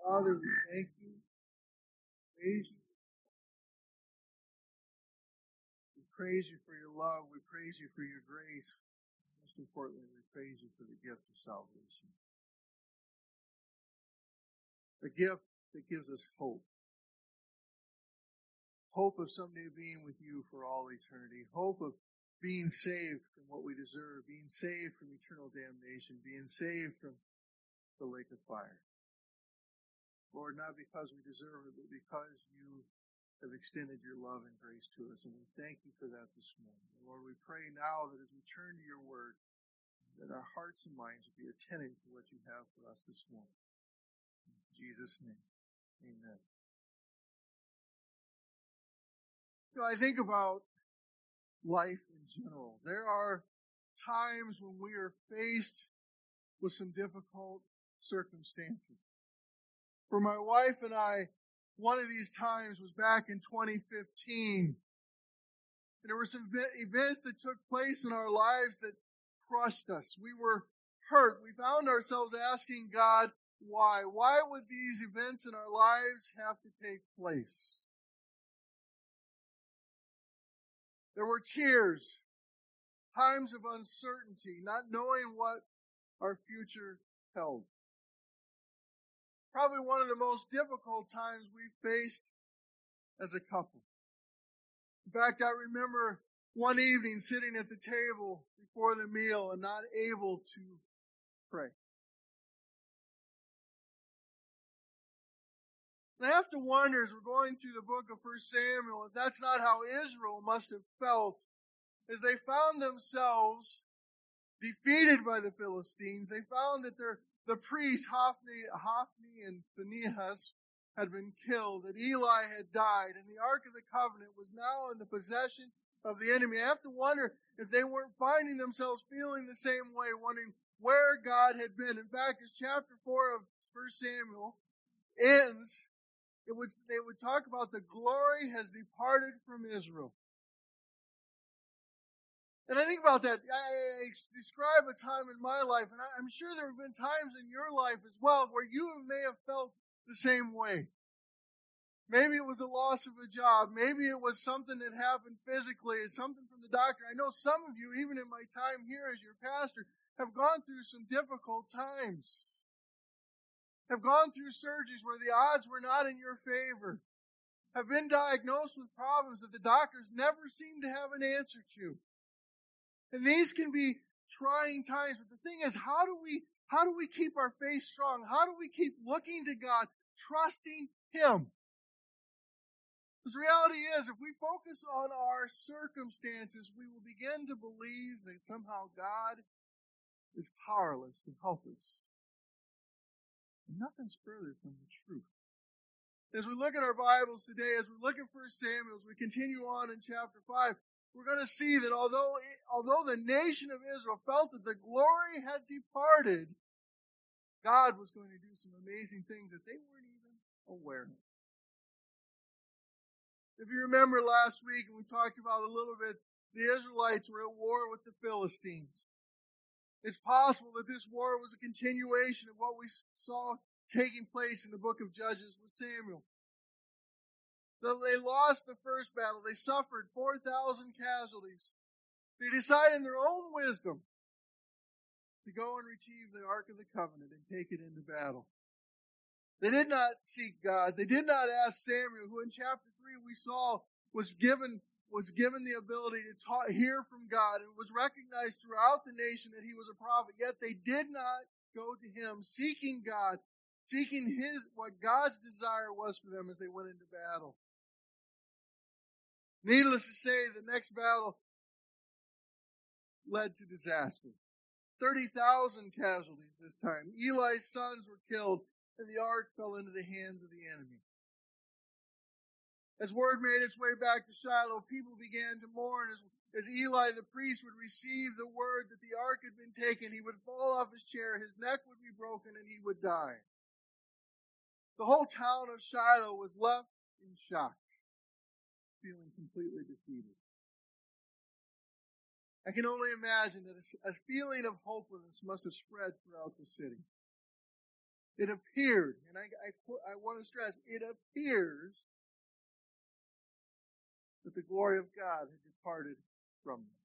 Father, we thank you, praise you. We praise you for your love. We praise you for your grace. Most importantly, we praise you for the gift of salvation. A gift that gives us hope. Hope of someday being with you for all eternity. Hope of being saved from what we deserve. Being saved from eternal damnation. Being saved from the lake of fire. Lord, not because we deserve it, but because you have extended your love and grace to us. And we thank you for that this morning. Lord, we pray now that as we turn to your word, that our hearts and minds will be attentive to what you have for us this morning. In Jesus' name, amen. You know, I think about life in general. There are times when we are faced with some difficult circumstances. For my wife and I, one of these times was back in 2015. And there were some events that took place in our lives that crushed us. We were hurt. We found ourselves asking God, why? Why would these events in our lives have to take place? There were tears, times of uncertainty, not knowing what our future held. Probably one of the most difficult times we faced as a couple. In fact, I remember one evening sitting at the table before the meal and not able to pray. And I have to wonder, as we're going through the book of 1 Samuel, if that's not how Israel must have felt as they found themselves defeated by the Philistines. They found that the priests, Hophni and Phinehas, had been killed, that Eli had died, and the Ark of the Covenant was now in the possession of the enemy. I have to wonder if they weren't finding themselves feeling the same way, wondering where God had been. In fact, as chapter 4 of 1 Samuel ends, they would talk about the glory has departed from Israel. And I think about that. I describe a time in my life, and I'm sure there have been times in your life as well where you may have felt the same way. Maybe it was a loss of a job. Maybe it was something that happened physically, something from the doctor. I know some of you, even in my time here as your pastor, have gone through some difficult times. Have gone through surgeries where the odds were not in your favor. Have been diagnosed with problems that the doctors never seem to have an answer to. And these can be trying times. But the thing is, how do we keep our faith strong? How do we keep looking to God, trusting Him? Because the reality is, if we focus on our circumstances, we will begin to believe that somehow God is powerless to help us. And nothing's further from the truth. As we look at our Bibles today, as we look at 1 Samuel, as we continue on in chapter 5, we're going to see that although the nation of Israel felt that the glory had departed, God was going to do some amazing things that they weren't even aware of. If you remember last week, and we talked about a little bit, the Israelites were at war with the Philistines. It's possible that this war was a continuation of what we saw taking place in the book of Judges with Samuel. So they lost the first battle. They suffered 4,000 casualties. They decided in their own wisdom to go and retrieve the Ark of the Covenant and take it into battle. They did not seek God. They did not ask Samuel, who in chapter 3 we saw was given the ability to hear from God and was recognized throughout the nation that he was a prophet. Yet they did not go to him seeking God, seeking what God's desire was for them as they went into battle. Needless to say, the next battle led to disaster. 30,000 casualties this time. Eli's sons were killed, and the ark fell into the hands of the enemy. As word made its way back to Shiloh, people began to mourn. As Eli the priest would receive the word that the ark had been taken, he would fall off his chair, his neck would be broken, and he would die. The whole town of Shiloh was left in shock, feeling completely defeated. I can only imagine that a feeling of hopelessness must have spread throughout the city. It appeared, and I want to stress, it appears that the glory of God had departed from them.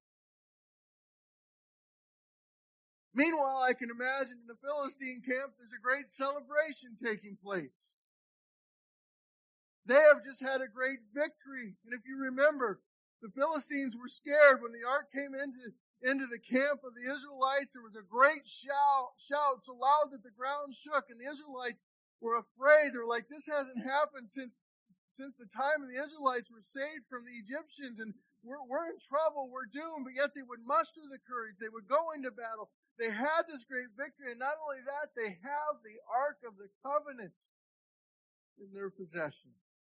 Meanwhile, I can imagine in the Philistine camp, there's a great celebration taking place. They have just had a great victory. And if you remember, the Philistines were scared when the ark came into the camp of the Israelites. There was a great shout so loud that the ground shook, and the Israelites were afraid. They were like, this hasn't happened since the time the Israelites were saved from the Egyptians, and we're in trouble, we're doomed. But yet they would muster the courage. They would go into battle. They had this great victory, and not only that, they have the Ark of the Covenants in their possession.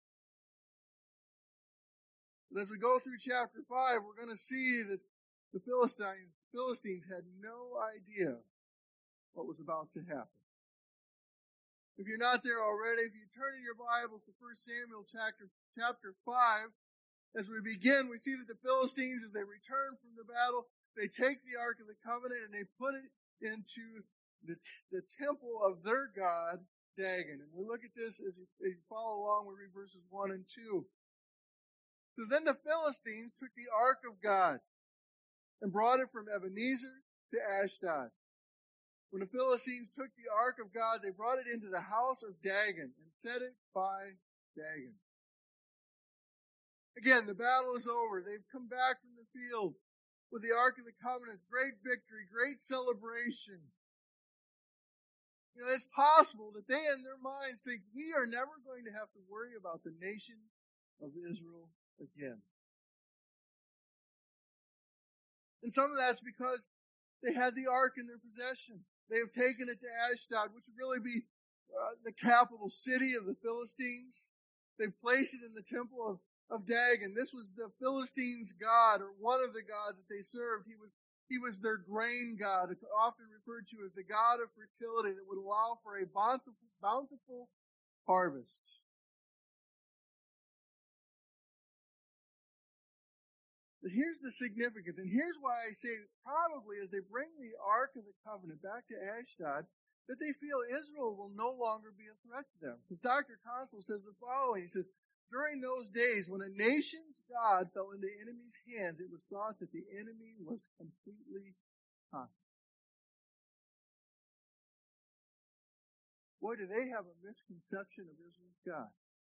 But as we go through chapter 5, we're going to see that the Philistines had no idea what was about to happen. If you're not there already, if you turn in your Bibles to 1 Samuel chapter 5, as we begin, we see that the Philistines, as they return from the battle, they take the Ark of the Covenant and they put it into the temple of their god, Dagon. And we look at this as you follow along. We read verses 1 and 2. It says, then the Philistines took the Ark of God and brought it from Ebenezer to Ashdod. When the Philistines took the Ark of God, they brought it into the house of Dagon and set it by Dagon. Again, the battle is over. They've come back from the field with the Ark of the Covenant. Great victory, great celebration. You know, it's possible that they in their minds think we are never going to have to worry about the nation of Israel again. And some of that's because they had the Ark in their possession. They have taken it to Ashdod, which would really be the capital city of the Philistines. They've placed it in the temple of Dagon. This was the Philistines' god, or one of the gods that they served. He was their grain god, often referred to as the god of fertility that would allow for a bountiful harvest. But here's the significance, and here's why I say probably as they bring the Ark of the Covenant back to Ashdod, that they feel Israel will no longer be a threat to them. Because Dr. Constable says the following. He says, during those days when a nation's God fell into enemies' hands, it was thought that the enemy was completely conquered. Boy, do they have a misconception of Israel's God.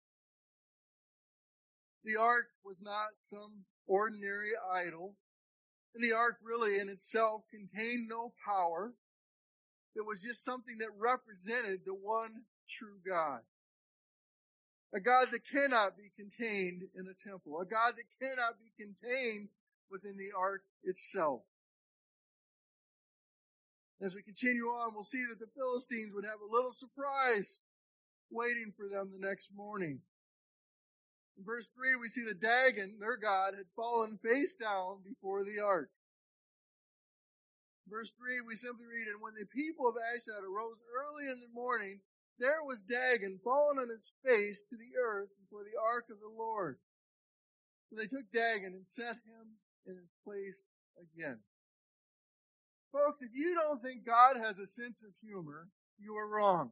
The ark was not some ordinary idol, and the ark really in itself contained no power. It was just something that represented the one true God. A God that cannot be contained in a temple. A God that cannot be contained within the ark itself. As we continue on, we'll see that the Philistines would have a little surprise waiting for them the next morning. In verse 3, we see that Dagon, their god, had fallen face down before the ark. Verse 3, we simply read, and when the people of Ashdod arose early in the morning, there was Dagon fallen on his face to the earth before the ark of the Lord. So they took Dagon and set him in his place again. Folks, if you don't think God has a sense of humor, you are wrong.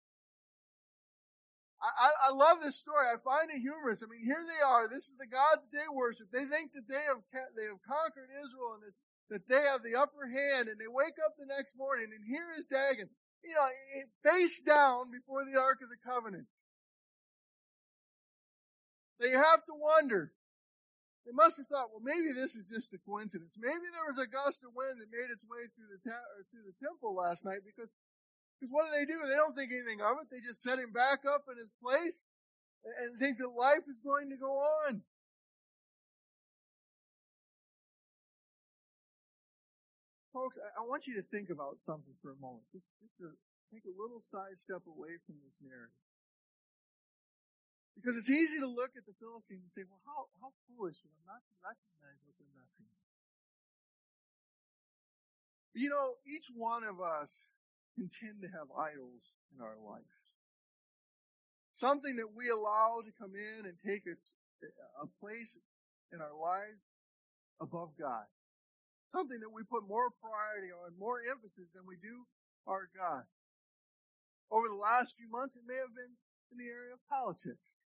I love this story. I find it humorous. I mean, here they are. This is the God that they worship. They think that they have conquered Israel and that they have the upper hand. And they wake up the next morning, and here is Dagon, face down before the Ark of the Covenant. They have to wonder. They must have thought, well, maybe this is just a coincidence. Maybe there was a gust of wind that made its way through the temple last night because what do? They don't think anything of it. They just set him back up in his place and think that life is going to go on. Folks, I want you to think about something for a moment. Just to take a little sidestep away from this narrative. Because it's easy to look at the Philistines and say, well, how foolish for them not to recognize what they're messing with. But each one of us can tend to have idols in our life. Something that we allow to come in and take a place in our lives above God. Something that we put more priority on, more emphasis than we do our God. Over the last few months, it may have been in the area of politics.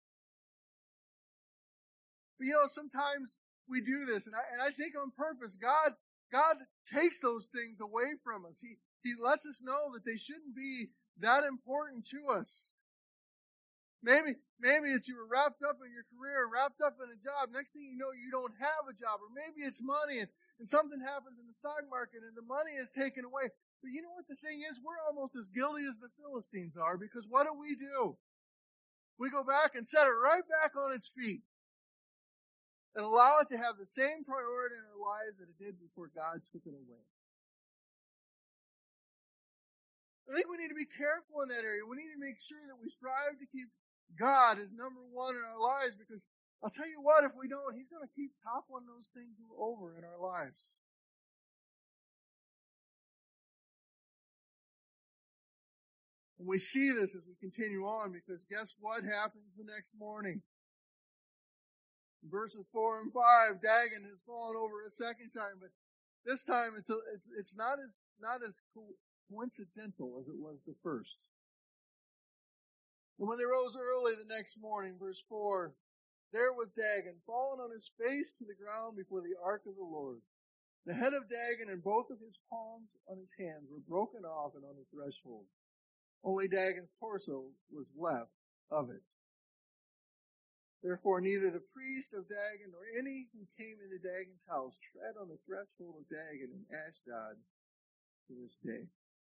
But sometimes we do this, and I think on purpose. God takes those things away from us. He lets us know that they shouldn't be that important to us. Maybe it's you were wrapped up in your career, wrapped up in a job. Next thing you know, you don't have a job. Or maybe it's money and something happens in the stock market and the money is taken away. But you know what the thing is? We're almost as guilty as the Philistines are, because what do? We go back and set it right back on its feet and allow it to have the same priority in our lives that it did before God took it away. I think we need to be careful in that area. We need to make sure that we strive to keep God as number one in our lives, because I'll tell you what, if we don't, He's going to keep toppling those things over in our lives. And we see this as we continue on, because guess what happens the next morning? In verses 4 and 5, Dagon has fallen over a second time, but this time it's not as coincidental as it was the first. And when they rose early the next morning, verse 4, there was Dagon, fallen on his face to the ground before the ark of the Lord. The head of Dagon and both of his palms on his hands were broken off and on the threshold. Only Dagon's torso was left of it. Therefore, neither the priest of Dagon nor any who came into Dagon's house tread on the threshold of Dagon in Ashdod to this day.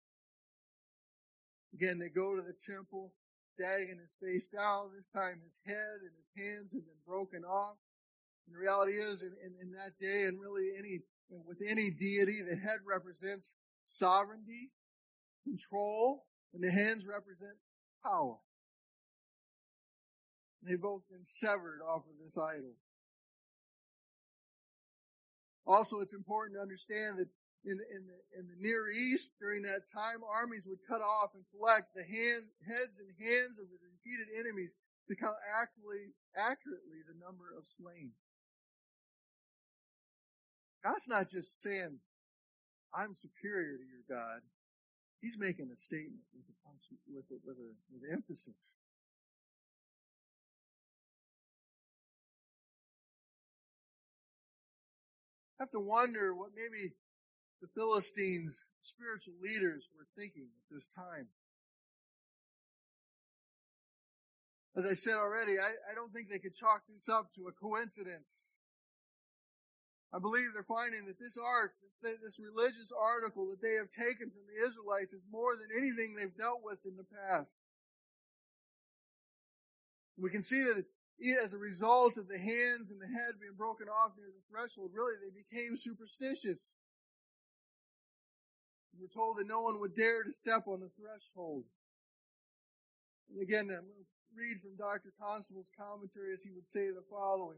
Again, they go to the temple. Dagon is face down. This time his head and his hands have been broken off. And the reality is, in that day, and really with any deity, the head represents sovereignty, control, and the hands represent power. They've both been severed off of this idol. Also, it's important to understand that in the Near East, during that time, armies would cut off and collect the heads and hands of the defeated enemies to count accurately the number of slain. God's not just saying, I'm superior to your God. He's making a statement with emphasis. I have to wonder what maybe the Philistines' spiritual leaders were thinking at this time. As I said already, I don't think they could chalk this up to a coincidence. I believe they're finding that this ark, this religious article that they have taken from the Israelites, is more than anything they've dealt with in the past. We can see that as a result of the hands and the head being broken off near the threshold, really they became superstitious. We're told that no one would dare to step on the threshold. And again, I'm going to read from Dr. Constable's commentary as he would say the following.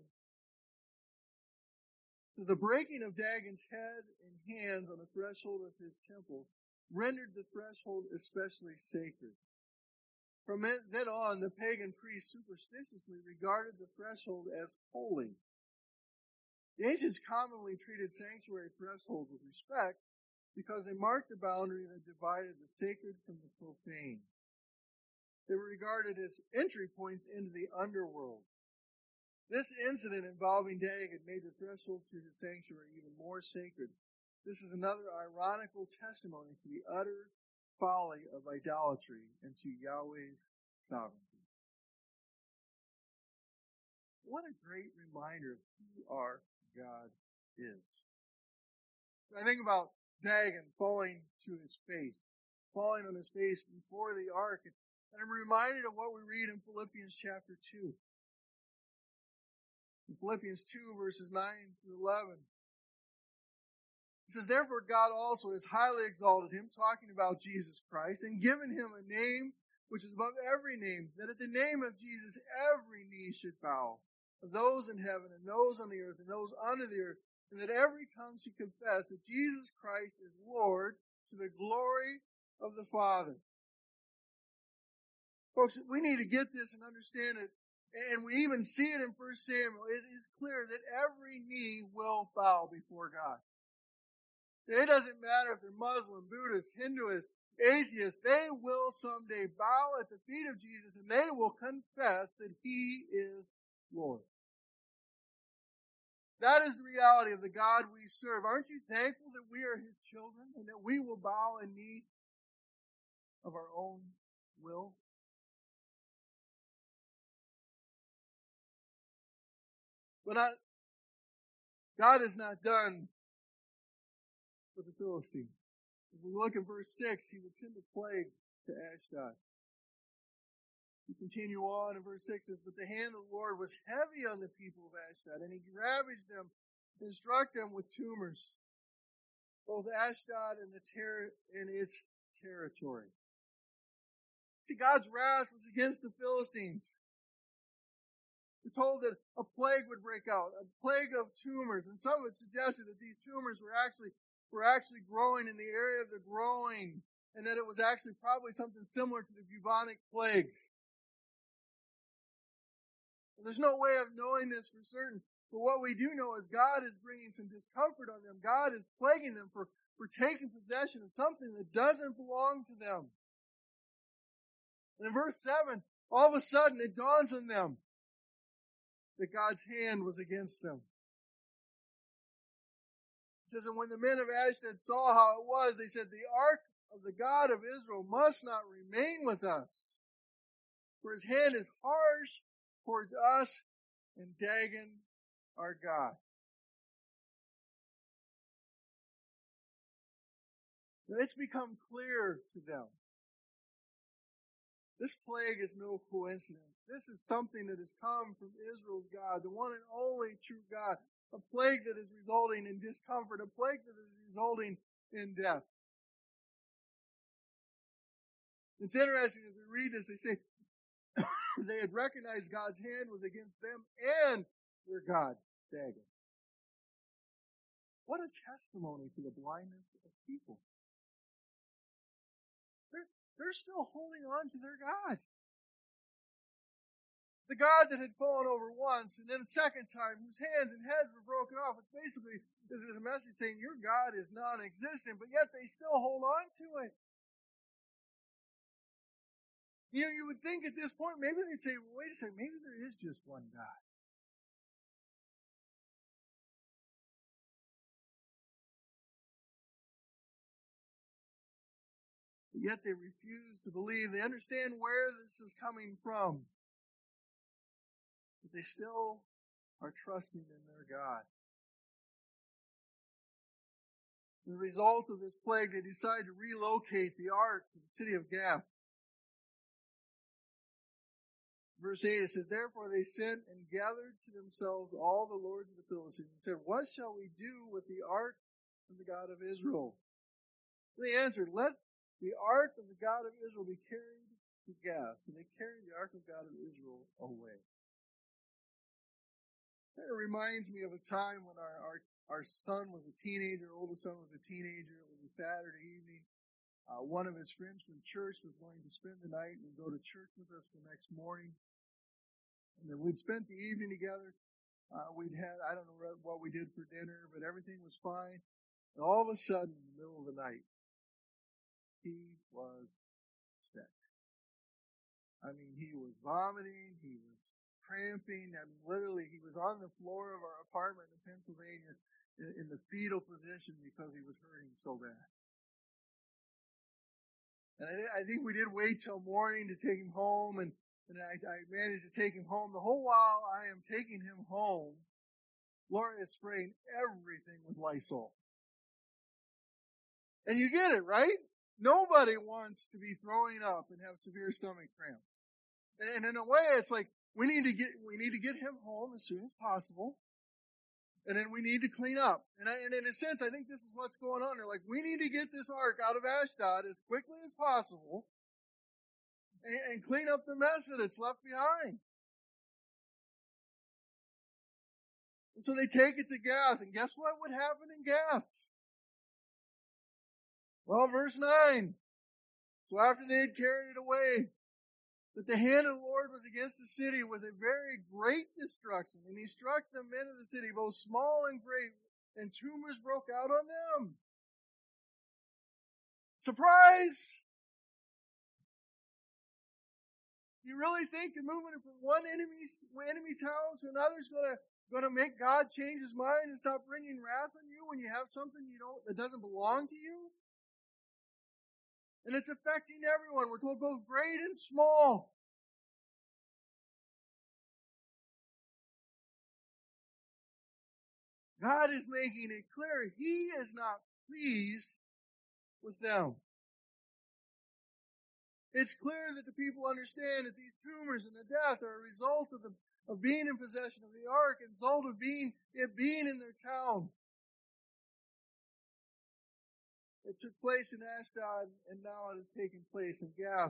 It says, the breaking of Dagon's head and hands on the threshold of his temple rendered the threshold especially sacred. From then on, the pagan priests superstitiously regarded the threshold as holy. The ancients commonly treated sanctuary thresholds with respect because they marked the boundary that divided the sacred from the profane. They were regarded as entry points into the underworld. This incident involving Dagon made the threshold to his sanctuary even more sacred. This is another ironical testimony to the utter folly of idolatry and to Yahweh's sovereignty. What a great reminder of who our God is. I think about Dagon falling to his face, falling on his face before the ark, and I'm reminded of what we read in Philippians chapter 2. In Philippians 2, verses 9 through 11. It says, therefore God also has highly exalted him, talking about Jesus Christ, and given him a name which is above every name, that at the name of Jesus every knee should bow, of those in heaven and those on the earth and those under the earth, and that every tongue should confess that Jesus Christ is Lord, to the glory of the Father. Folks, we need to get this and understand it. And we even see it in 1 Samuel. It is clear that every knee will bow before God. It doesn't matter if they're Muslim, Buddhist, Hinduist, atheists, they will someday bow at the feet of Jesus and they will confess that he is Lord. That is the reality of the God we serve. Aren't you thankful that we are his children and that we will bow in need of our own will? But God is not done with the Philistines. If we look in verse 6, he would send a plague to Ashdod. We continue on in verse 6 says, but the hand of the Lord was heavy on the people of Ashdod, and he ravaged them and struck them with tumors, both Ashdod and its territory. See, God's wrath was against the Philistines. We're told that a plague would break out, a plague of tumors, and some have suggested that these tumors were actually growing in the area of the groin, and that it was actually probably something similar to the bubonic plague. And there's no way of knowing this for certain, but what we do know is God is bringing some discomfort on them. God is plaguing them for taking possession of something that doesn't belong to them. And in verse 7, all of a sudden it dawns on them that God's hand was against them. It says, and when the men of Ashdod saw how it was, they said, the ark of the God of Israel must not remain with us, for his hand is harsh towards us and Dagon, our God. Now, it's become clear to them. This plague is no coincidence. This is something that has come from Israel's God, the one and only true God. A plague that is resulting in discomfort, a plague that is resulting in death. It's interesting as we read this, they say they had recognized God's hand was against them and their God, Dagon. What a testimony to the blindness of people. They're still holding on to their God. The God that had fallen over once, and then a second time, whose hands and heads were broken off, which basically is a message saying your God is non-existent, but yet they still hold on to it. You know, you would think at this point, maybe they'd say, well, wait a second, maybe there is just one God. But yet they refuse to believe. They understand where this is coming from. But they still are trusting in their God. The result of this plague, they decide to relocate the ark to the city of Gath. Verse 8, it says, therefore they sent and gathered to themselves all the lords of the Philistines and said, what shall we do with the ark of the God of Israel? They answered, let the ark of the God of Israel be carried to Gath. So they carried the ark of God of Israel away. It reminds me of a time when our son was a teenager, our oldest son was a teenager. It was a Saturday evening. One of his friends from church was going to spend the night and go to church with us the next morning. And then we'd spent the evening together. We'd had, I don't know what we did for dinner, but everything was fine. And all of a sudden, in the middle of the night, he was sick. I mean, he was vomiting, he was cramping. I mean, literally, he was on the floor of our apartment in Pennsylvania in the fetal position because he was hurting so bad. And I think we did wait till morning to take him home, and I managed to take him home. The whole while I am taking him home, Laura is spraying everything with Lysol. And you get it, right? Nobody wants to be throwing up and have severe stomach cramps. And in a way, it's like we need to get him home as soon as possible. And then we need to clean up. And in a sense, I think this is what's going on. They're like, we need to get this ark out of Ashdod as quickly as possible and clean up the mess that it's left behind. And so they take it to Gath. And guess what would happen in Gath? Well, verse 9. So after they had carried it away, that the hand of the Lord was against the city with a very great destruction. And he struck the men of the city, both small and great, and tumors broke out on them. Surprise! You really think that moving from one enemy town to another is going to make God change his mind and stop bringing wrath on you when you have something that doesn't belong to you? And it's affecting everyone. We're told both great and small. God is making it clear he is not pleased with them. It's clear that the people understand that these tumors and the death are a result of being in possession of the ark, and result of it being in their town. It took place in Ashdod, and now it is taking place in Gath.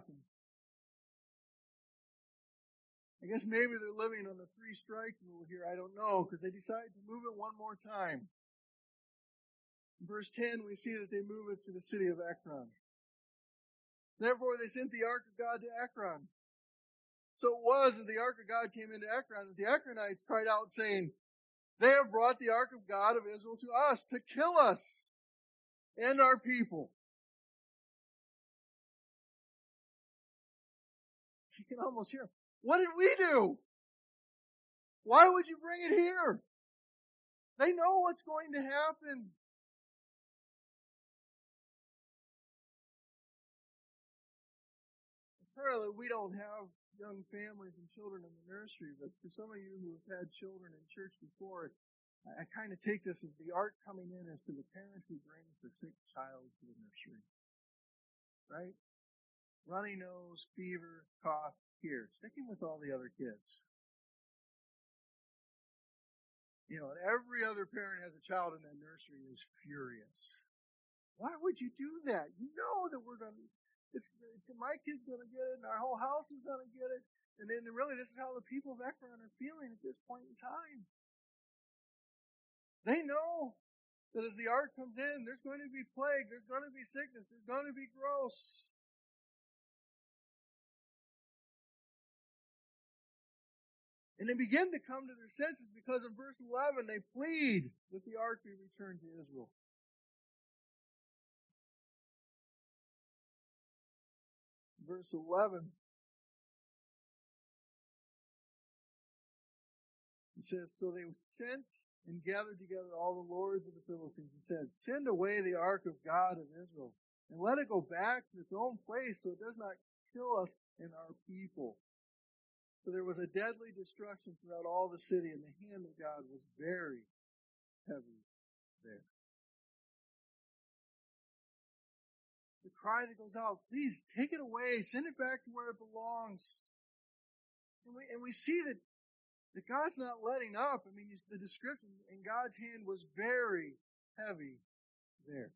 I guess maybe they're living on the 3-strike rule here. I don't know, because they decided to move it one more time. In verse 10, we see that they move it to the city of Ekron. Therefore, they sent the ark of God to Ekron. So it was as the ark of God came into Ekron that the Ekronites cried out, saying, "They have brought the ark of God of Israel to us to kill us and our people." You can almost hear, "What did we do? Why would you bring it here?" They know what's going to happen. Apparently, we don't have young families and children in the nursery, but for some of you who have had children in church before, I kind of take this as the ark coming in as to the parent who brings the sick child to the nursery. Right? Runny nose, fever, cough, here. Sticking with all the other kids. And every other parent has a child in that nursery is furious. Why would you do that? You know that my kid's going to get it, and our whole house is going to get it. And then really, this is how the people of Ekron are feeling at this point in time. They know that as the ark comes in, there's going to be plague, there's going to be sickness, there's going to be gross. And they begin to come to their senses because in verse 11, they plead that the ark be returned to Israel. Verse 11, it says, "So they sent and gathered together all the lords of the Philistines and said, 'Send away the ark of God of Israel, and let it go back to its own place so it does not kill us and our people.' For there was a deadly destruction throughout all the city, and the hand of God was very heavy there." The cry that goes out, "Please take it away, send it back to where it belongs." And we see that God's not letting up. The description, "and God's hand was very heavy there."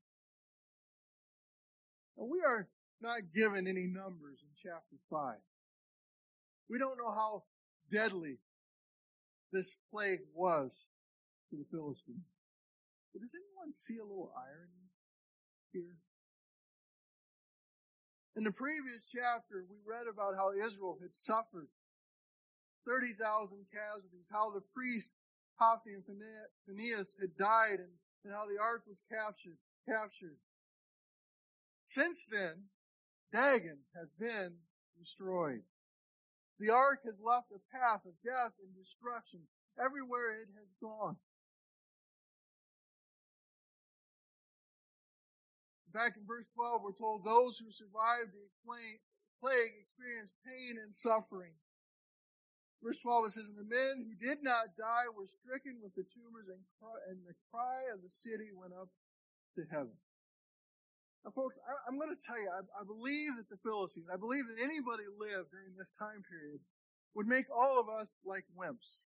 Now, we are not given any numbers in chapter 5. We don't know how deadly this plague was to the Philistines. But does anyone see a little irony here? In the previous chapter, we read about how Israel had suffered 30,000 casualties, how the priest Hophni and Phinehas had died, and how the ark was captured. Since then, Dagon has been destroyed. The ark has left a path of death and destruction everywhere it has gone. Back in verse 12, we're told those who survived the plague experienced pain and suffering. Verse 12, it says, "And the men who did not die were stricken with the tumors, and the cry of the city went up to heaven." Now, folks, I'm going to tell you, I believe that the Philistines, I believe that anybody who lived during this time period would make all of us like wimps.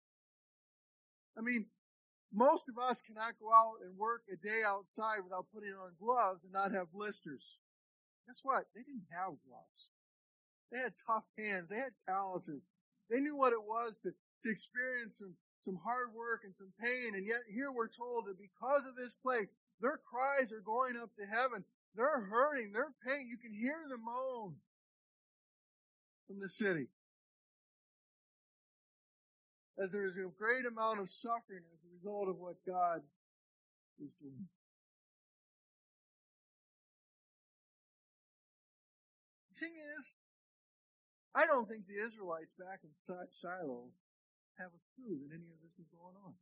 Most of us cannot go out and work a day outside without putting on gloves and not have blisters. Guess what? They didn't have gloves. They had tough hands. They had calluses. They knew what it was to experience some hard work and some pain. And yet here we're told that because of this plague, their cries are going up to heaven. They're hurting. They're pain. You can hear them moan from the city. As there is a great amount of suffering as a result of what God is doing. The thing is, I don't think the Israelites back in Shiloh have a clue that any of this is going on.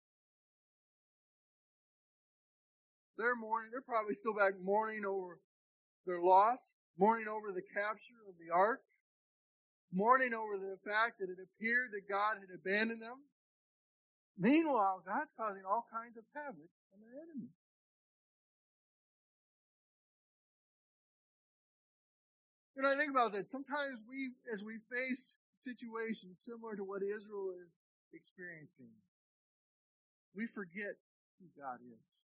They're mourning. They're probably still back mourning over their loss, mourning over the capture of the ark, mourning over the fact that it appeared that God had abandoned them. Meanwhile, God's causing all kinds of havoc on their enemies. You know, I think about that. Sometimes as we face situations similar to what Israel is experiencing, we forget who God is.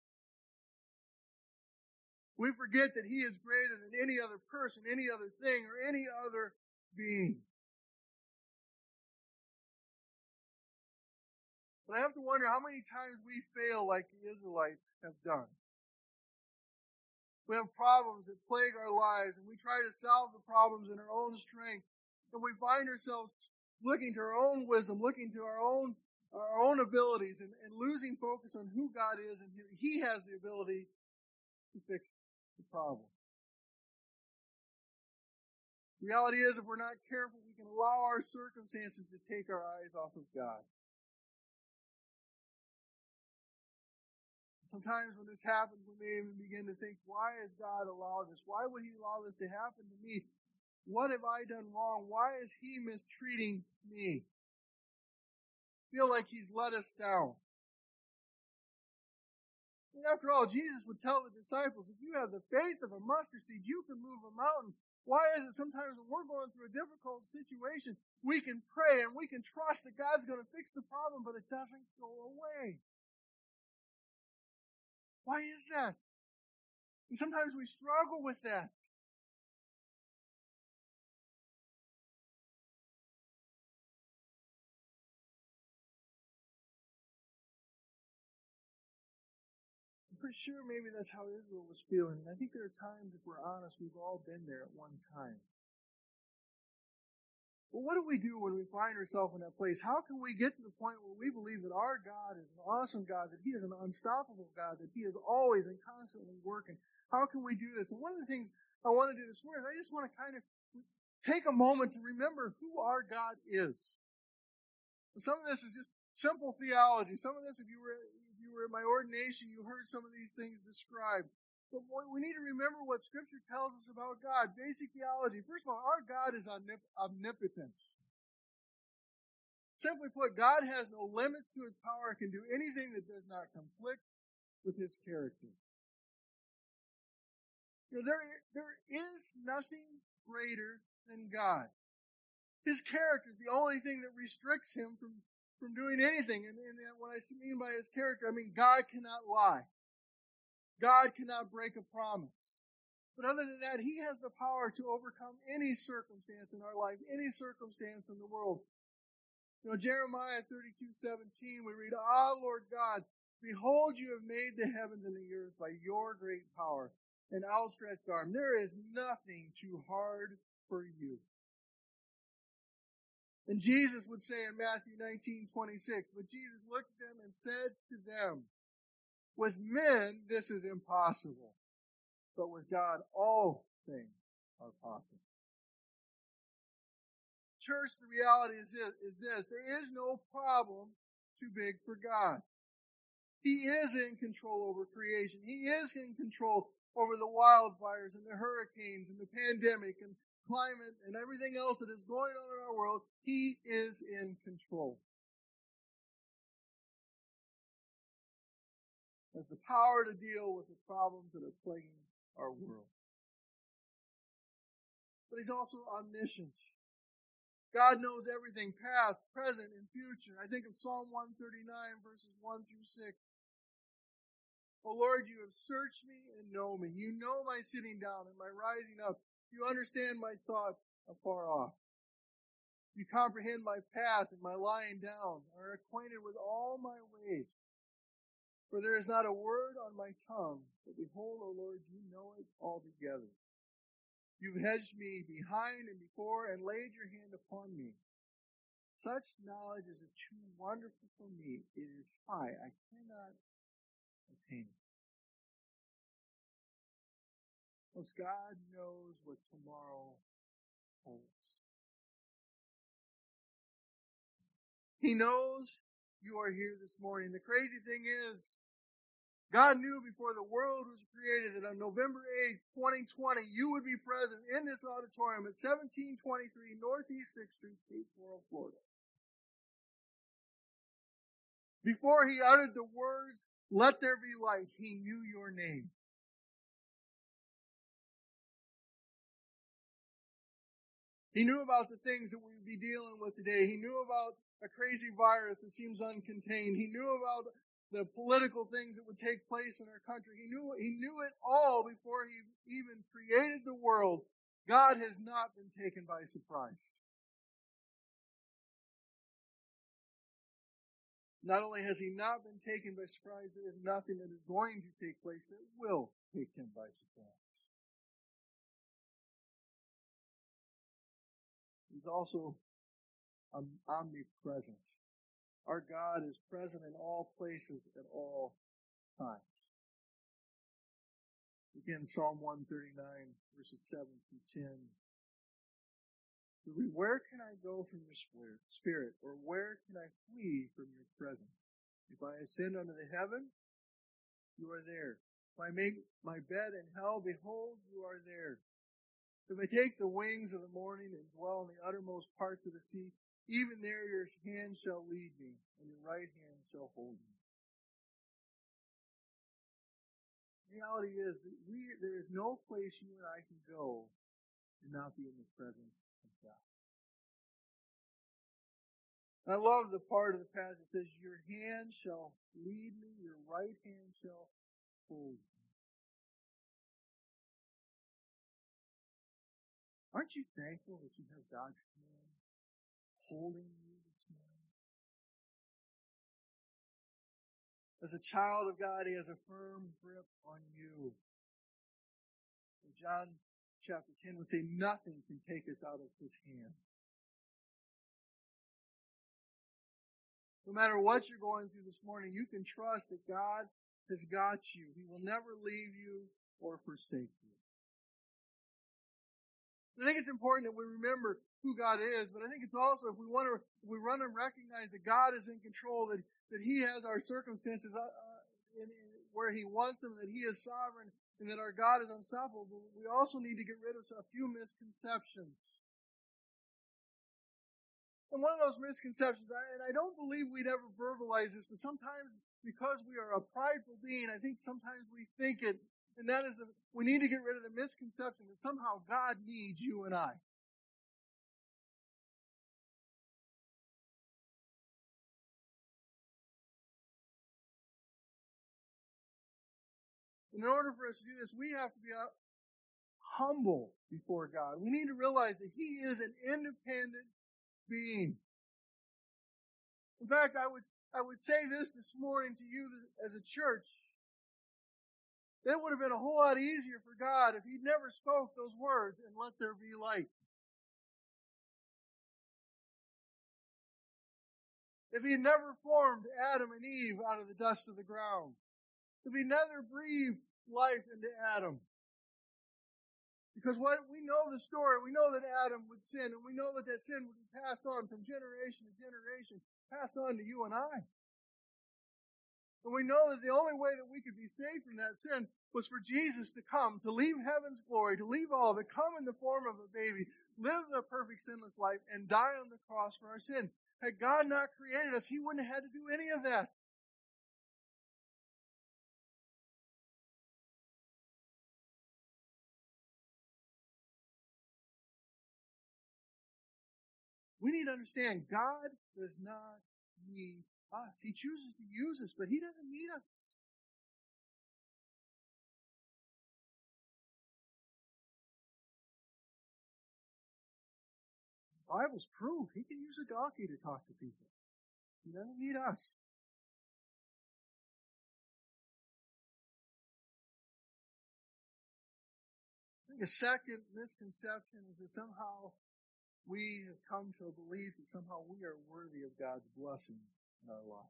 We forget that He is greater than any other person, any other thing, or any other being. But I have to wonder how many times we fail like the Israelites have done. We have problems that plague our lives, and we try to solve the problems in our own strength, and we find ourselves looking to our own wisdom, looking to our own abilities, and losing focus on who God is, and He has the ability to fix the problem. The reality is, if we're not careful, we can allow our circumstances to take our eyes off of God. Sometimes when this happens, we may even begin to think, why has God allowed this? Why would He allow this to happen to me? What have I done wrong? Why is He mistreating me? I feel like He's let us down. And after all, Jesus would tell the disciples, if you have the faith of a mustard seed, you can move a mountain. Why is it sometimes when we're going through a difficult situation, we can pray and we can trust that God's going to fix the problem, but it doesn't go away? Why is that? And sometimes we struggle with that. I'm pretty sure maybe that's how Israel was feeling. And I think there are times, if we're honest, we've all been there at one time. But what do we do when we find ourselves in that place? How can we get to the point where we believe that our God is an awesome God, that He is an unstoppable God, that He is always and constantly working? How can we do this? And one of the things I want to do this morning, I just want to kind of take a moment to remember who our God is. Some of this is just simple theology. Some of this, if you were at my ordination, you heard some of these things described. But we need to remember what Scripture tells us about God. Basic theology. First of all, our God is omnipotent. Simply put, God has no limits to His power and can do anything that does not conflict with His character. You know, there is nothing greater than God. His character is the only thing that restricts Him from doing anything. And what I mean by His character, I mean God cannot lie. God cannot break a promise. But other than that, He has the power to overcome any circumstance in our life, any circumstance in the world. You know, Jeremiah 32:17, we read, Lord God, behold, you have made the heavens and the earth by your great power and outstretched arm. There is nothing too hard for you. And Jesus would say in Matthew 19:26, but Jesus looked at them and said to them, with men, this is impossible. But with God, all things are possible. Church, the reality is this. There is no problem too big for God. He is in control over creation. He is in control over the wildfires and the hurricanes and the pandemic and climate and everything else that is going on in our world. He is in control. Has the power to deal with the problems that are plaguing our world. But He's also omniscient. God knows everything, past, present, and future. I think of Psalm 139, verses 1 through 6. O Lord, you have searched me and know me. You know my sitting down and my rising up. You understand my thoughts afar off. You comprehend my path and my lying down, are acquainted with all my ways. For there is not a word on my tongue, but behold, O Lord, you know it altogether. You've hedged me behind and before and laid your hand upon me. Such knowledge is too wonderful for me. It is high. I cannot attain it. Folks, God knows what tomorrow holds. He knows you are here this morning. The crazy thing is, God knew before the world was created that on November 8th, 2020, you would be present in this auditorium at 1723 Northeast 6th Street, Cape Coral, Florida. Before he uttered the words, "Let there be light," he knew your name. He knew about the things that we would be dealing with today. He knew about a crazy virus that seems uncontained. He knew about the political things that would take place in our country. He knew it all before he even created the world. God has not been taken by surprise. Not only has he not been taken by surprise, there is nothing that is going to take place that will take him by surprise. He's also omnipresent. Our God is present in all places at all times. Again, Psalm 139, verses 7 through 10. Where can I go from your spirit? Or where can I flee from your presence? If I ascend unto the heaven, you are there. If I make my bed in hell, behold, you are there. If I take the wings of the morning and dwell in the uttermost parts of the sea, even there your hand shall lead me, and your right hand shall hold me. The reality is that there is no place you and I can go and not be in the presence of God. I love the part of the passage that says, your hand shall lead me, your right hand shall hold me. Aren't you thankful that you have God's hand holding you this morning? As a child of God, he has a firm grip on you. John chapter 10 would say, nothing can take us out of his hand. No matter what you're going through this morning, you can trust that God has got you. He will never leave you or forsake you. I think it's important that we remember who God is, but I think it's also, if we run and recognize that God is in control, that he has our circumstances where he wants them, that he is sovereign, and that our God is unstoppable, we also need to get rid of a few misconceptions. And one of those misconceptions, and I don't believe we'd ever verbalize this, but sometimes because we are a prideful being, I think sometimes we think it, and that is that we need to get rid of the misconception that somehow God needs you and I. In order for us to do this, we have to be humble before God. We need to realize that he is an independent being. In fact, I would say this morning to you as a church. It would have been a whole lot easier for God if he'd never spoke those words, and let there be light. If he had never formed Adam and Eve out of the dust of the ground. If he never breathed life into Adam. Because we know the story, we know that Adam would sin, and we know that sin would be passed on from generation to generation, passed on to you and I. And we know that the only way that we could be saved from that sin was for Jesus to come, to leave heaven's glory, to leave all of it, come in the form of a baby, live the perfect sinless life, and die on the cross for our sin. Had God not created us, he wouldn't have had to do any of that. We need to understand God does not need us. He chooses to use us, but he doesn't need us. The Bible's proof. He can use a donkey to talk to people. He doesn't need us. I think a second misconception is that somehow we have come to a belief that somehow we are worthy of God's blessing in our life.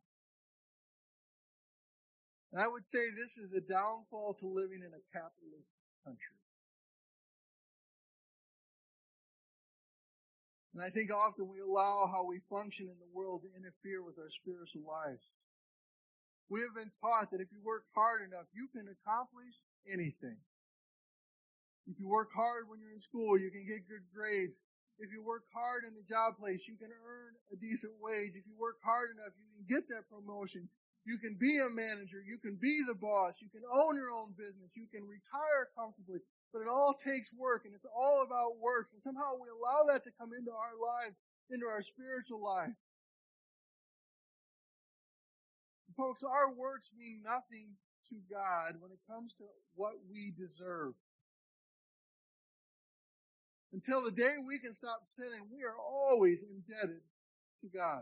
And I would say this is a downfall to living in a capitalist country. And I think often we allow how we function in the world to interfere with our spiritual lives. We have been taught that if you work hard enough, you can accomplish anything. If you work hard when you're in school, you can get good grades. If you work hard in the job place, you can earn a decent wage. If you work hard enough, you can get that promotion. You can be a manager. You can be the boss. You can own your own business. You can retire comfortably. But it all takes work, and it's all about works. And somehow we allow that to come into our lives, into our spiritual lives. And folks, our works mean nothing to God when it comes to what we deserve. Until the day we can stop sinning, we are always indebted to God.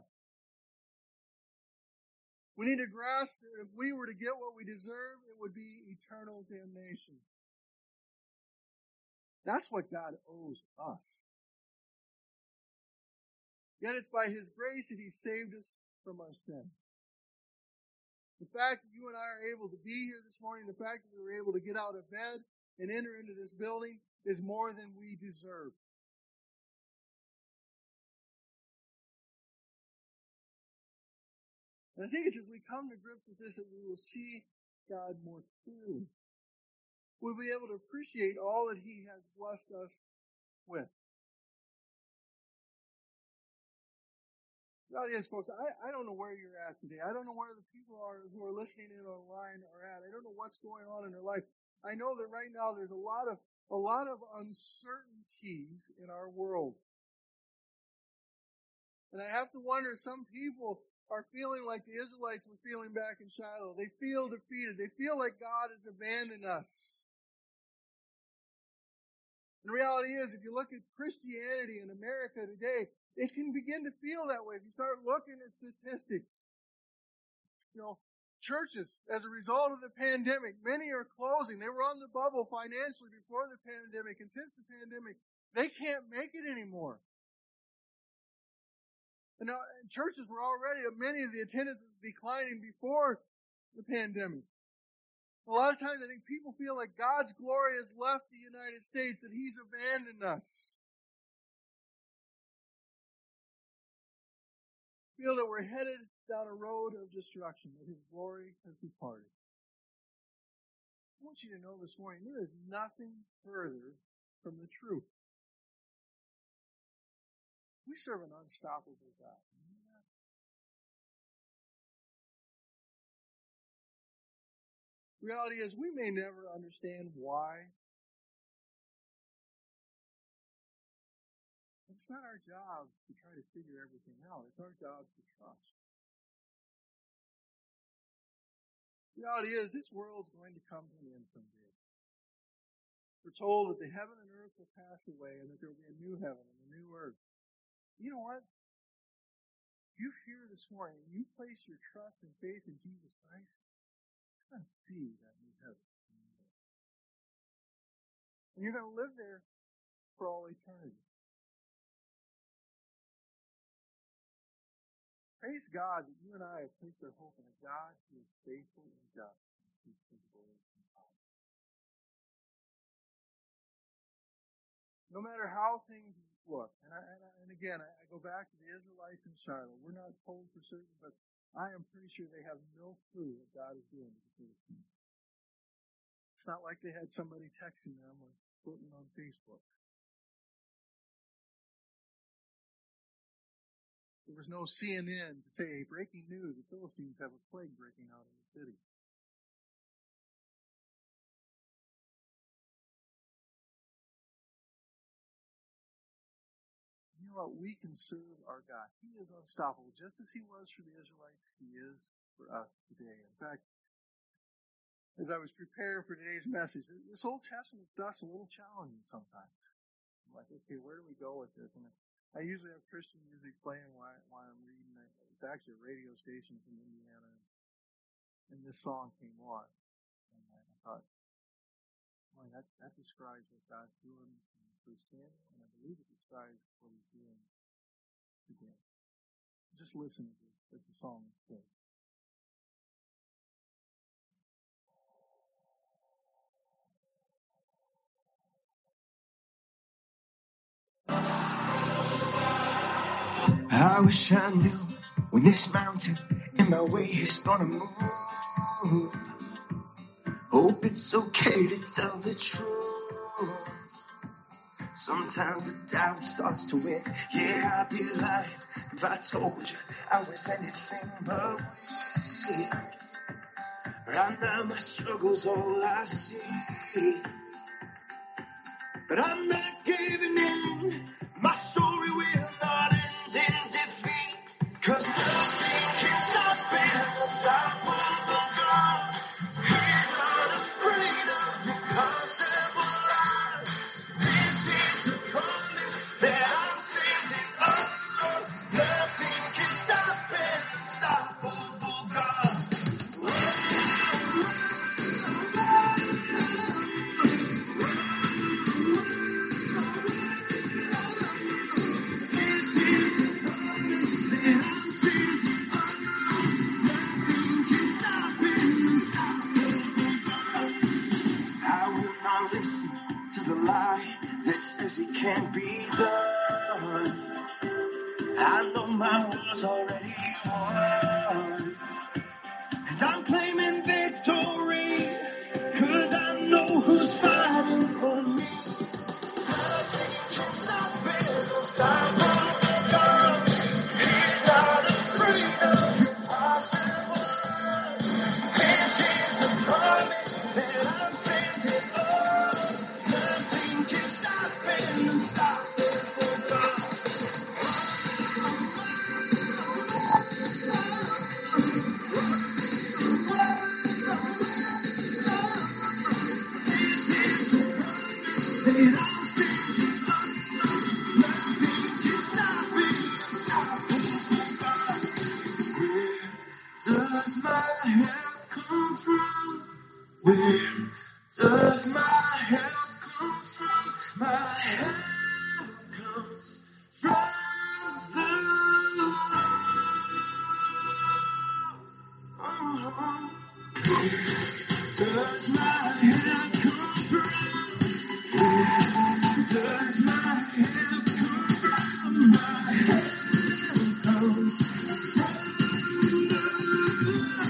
We need to grasp that if we were to get what we deserve, it would be eternal damnation. That's what God owes us. Yet it's by His grace that He saved us from our sins. The fact that you and I are able to be here this morning, the fact that we were able to get out of bed and enter into this building is more than we deserve. And I think it's as we come to grips with this that we will see God more clearly. We'll be able to appreciate all that He has blessed us with. The reality is, folks, I don't know where you're at today. I don't know where the people are who are listening in online are at. I don't know what's going on in their life. I know that right now there's a lot of uncertainties in our world. And I have to wonder, some people are feeling like the Israelites were feeling back in Shiloh. They feel defeated. They feel like God has abandoned us. And the reality is, if you look at Christianity in America today, it can begin to feel that way if you start looking at statistics. You know, churches, as a result of the pandemic, many are closing. They were on the bubble financially before the pandemic, and since the pandemic, they can't make it anymore. And now, churches were already, many of the attendance was declining before the pandemic. A lot of times I think people feel like God's glory has left the United States, that He's abandoned us. Feel that we're headed down a road of destruction, that His glory has departed. I want you to know this morning, there is nothing further from the truth. We serve an unstoppable God. The reality is, we may never understand why. It's not our job to try to figure everything out. It's our job to trust. The reality is, this world's going to come to an end someday. We're told that the heaven and earth will pass away and that there will be a new heaven and a new earth. You know what? If you're here this morning and you place your trust and faith in Jesus Christ, you're going to see that new heaven. And you're going to live there for all eternity. Praise God that you and I have placed our hope in a God who is faithful and just and keeps His word and power. No matter how things look, and again, I go back to the Israelites in Shiloh. We're not told for certain, but I am pretty sure they have no clue what God is doing to the Philistines. It's not like they had somebody texting them or putting on Facebook. There was no CNN to say, hey, breaking news, the Philistines have a plague breaking out in the city. You know what? We can serve our God. He is unstoppable. Just as He was for the Israelites, He is for us today. In fact, as I was preparing for today's message, this Old Testament stuff's a little challenging sometimes. I'm like, okay, where do we go with this? And I usually have Christian music playing while I'm reading it. It's actually a radio station from Indiana, and this song came on. And I thought, boy, that describes what God's doing for sin, and I believe it describes what He's doing today. Just listen to it as the song is played. I wish I knew when this mountain in my way is gonna move. Hope it's okay to tell the truth. Sometimes the doubt starts to win. Yeah, I'd be lying if I told you I was anything but weak. Right now my struggle's all I see. But I'm not giving in. My story will not end in defeat. 'Cause nothing can stop an unstoppable God. He's not afraid of impossible odds. This is the promise that I'm standing on. Nothing can stop an unstoppable God. This is the promise that I'm standing on. Nothing can stop an unstoppable God. I will not listen to the lie that says it can't be done. I know my war's already won. And I'm claiming victory, 'cause I know who's fighting for me. Nothing can stop an unstoppable God. He's not afraid of impossible odds. This is the promise that I'm standing on. Nothing can stop an unstoppable God. This is the promise that I'm standing on. Nothing can stop an unstoppable God. Where does my help come from? Where does my help come from? My help comes from the Lord. Does my help come from? Does my help come from? My help comes from the Lord.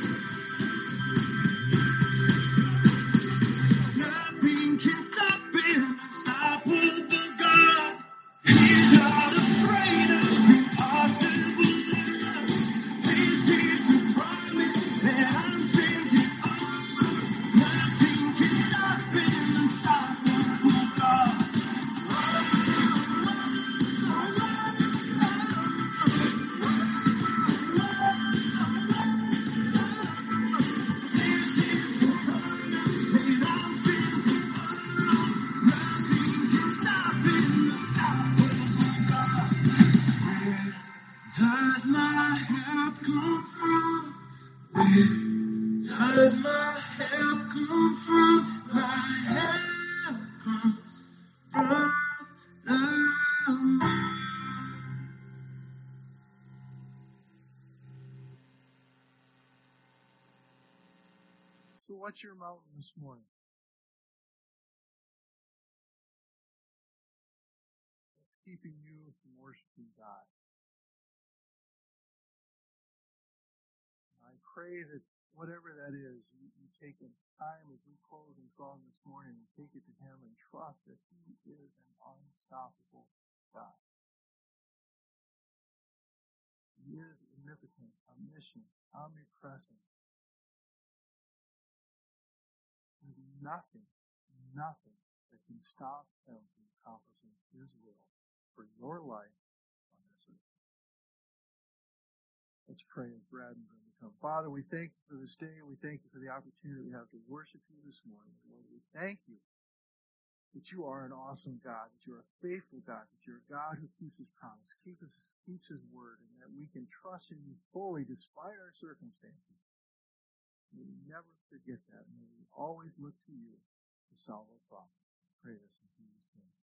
Nothing can stop an unstoppable God. He's not afraid of impossible odds. This is the promise that I'm standing on. Nothing can stop an unstoppable God. This is the promise that I'm standing on. Nothing can stop an unstoppable God. Where does my help come from? Where does my help come from? My help comes from the Lord. So what's your mountain this morning? What's keeping you from worshiping God? I pray that whatever that is, you take a time as we close in song this morning and take it to Him and trust that He is an unstoppable God. He is omnipotent, omniscient, omnipresent. There's nothing that can stop Him from accomplishing His will for your life on this earth. Let's pray as Brad and Brenda come. Father, we thank you for this day. We thank you for the opportunity we have to worship you this morning. Lord, we thank you that you are an awesome God, that you are a faithful God, that you're a God who keeps His promise, keeps His word, and that we can trust in you fully despite our circumstances. May we never forget that. May we always look to you to solve our problems. I pray this in Jesus' name.